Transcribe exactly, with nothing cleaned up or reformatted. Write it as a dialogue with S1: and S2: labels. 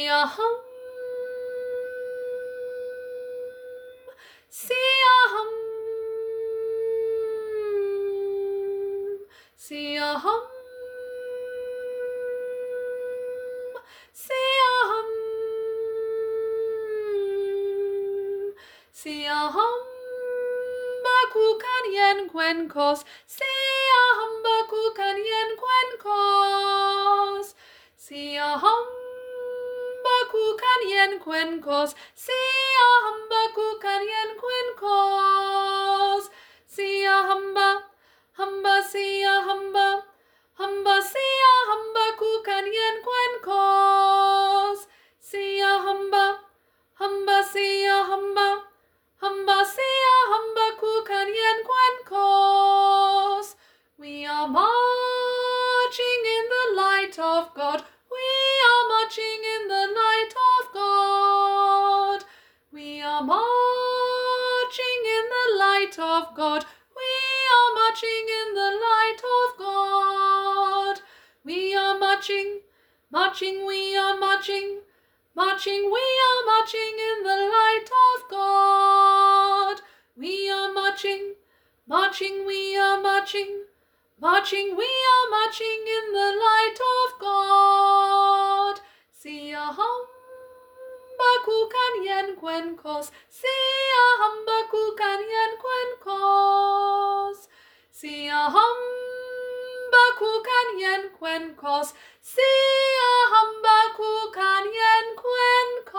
S1: Sia hum, sia hum, sia hum, sia hum, sia hum, baku kan yen quen kos, sia hum baku kan yen quen kos, sia hum baku kan yen quen kos, sia hum baku kan yen quen kos, sia hamba, hamba sia hamba, hamba sia hamba ku kan yen quen kos, sia hamba, hamba sia hamba, hamba sia hamba ku kan yen quen kos. We are marching in the light of God. We are marching in the light of God. We are marching in the light of God. We are marching in the light of God. We are marching, marching, we are marching, marching, we are marching in the light of God. We are marching, marching, we are marching, marching, we are marching in the light of God. Sia hamba ku kan yen quen kos, sia hamba ku kan yen quen kos, sia hamba ku kan yen quen kos, sia hamba ku kan yen quen kos.